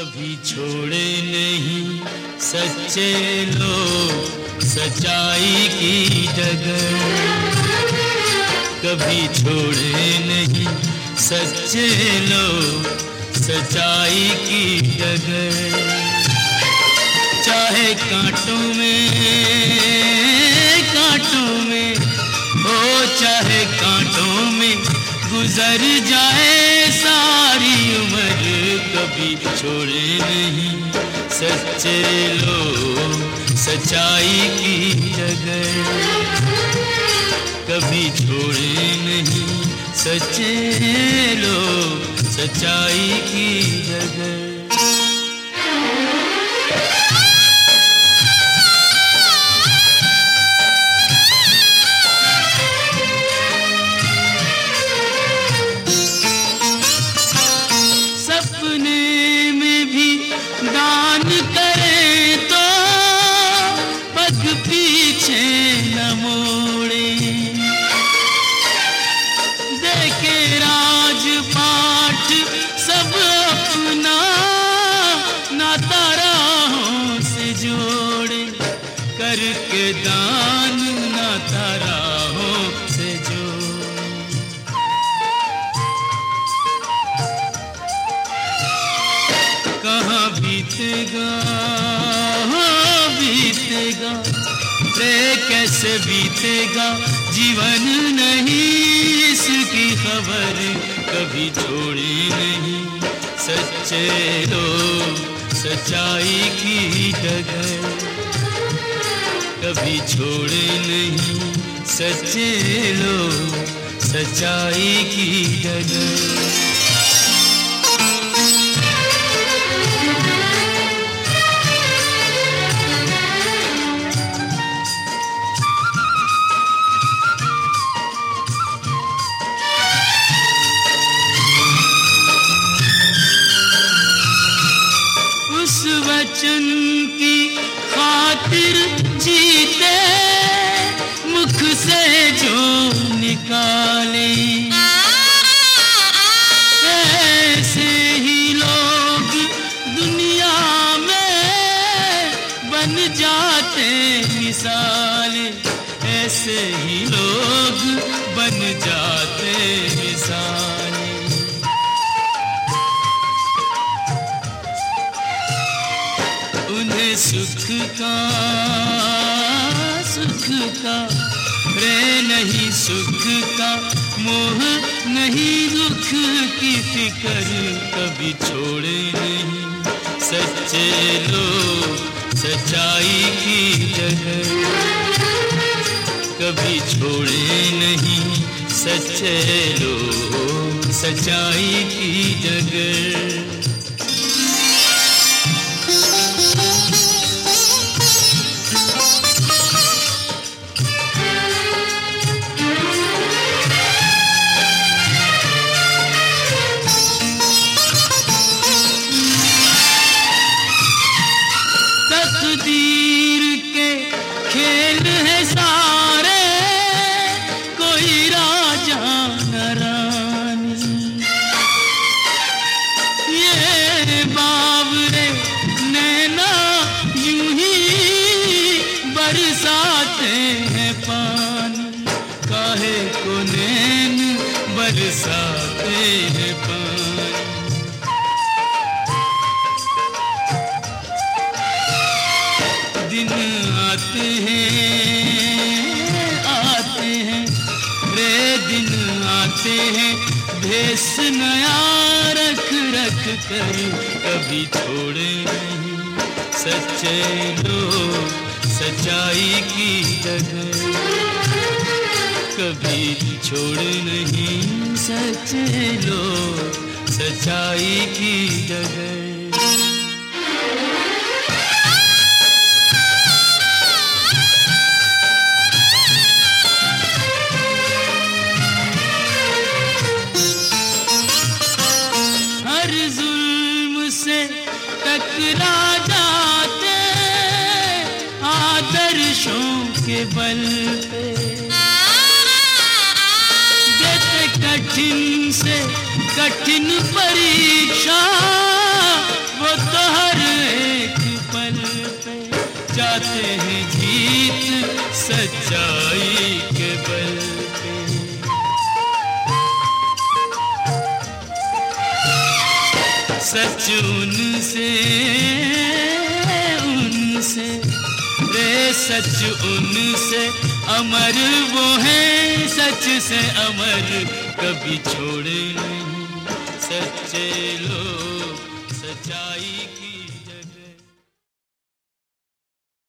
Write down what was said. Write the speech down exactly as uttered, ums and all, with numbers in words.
कभी छोड़े नहीं सच्चे लोग सच्चाई की डगर, कभी छोड़े नहीं सच्चे लोग सच्चाई की डगर। चाहे कांटों में कांटों में हो, चाहे कांटों में गुजर जाए सारी उम्र, कभी छोड़े नहीं सच्चे लोग सच्चाई की डगर, कभी छोड़े नहीं सच्चे लोग सच्चाई की डगर। सपने में भी दान करें तो पग पीछे न मोड़े, देखे राजपाट सब अपना नाता राहों से जोड़े, करके दान नाता राहों से जोड़े। कहाँ बीतेगा हाँ बीतेगा रे, कैसे बीतेगा जीवन नहीं इसकी खबर, कभी छोड़े नहीं सच्चे लोग सच्चाई की डगर, कभी छोड़े नहीं सच्चे लोग सच्चाई की डगर। उस वचन की खातिर जीते मुख से जो निकाले, ऐसे ही लोग दुनिया में बन जाते मिसाल, ऐसे ही लोग बन जाते मिसाल। उन्हें सुख का सुख का रे नहीं, सुख का मोह नहीं, दुख की फिकर, कभी छोड़े नहीं सच्चे लोग सच्चाई की डगर, कभी छोड़े नहीं सच्चे लोग सच्चाई की डगर। तकदीर के खेल है सारे, कोई राजा न रानी, ये बावरे नैना यूं ही बरसाते हैं पानी, काहे को नैन बरसाते हैं पानी। दिन आते हैं आते हैं रे, दिन आते हैं भेस नया रख रख कर, कभी छोड़े नहीं सच्चे लोग सच्चाई की डगर, कभी छोड़े नहीं सच्चे लोग सच्चाई की डगर। हर जुल्म से टकरा जाते आदर्शों के बल पे, देते कठिन से कठिन परीक्षा वो तो बल पे। सच उनसे उनसे रे सच उनसे अमर वो है, सच से अमर कभी छोड़े नहीं। सच्चे लोग सच्चाई की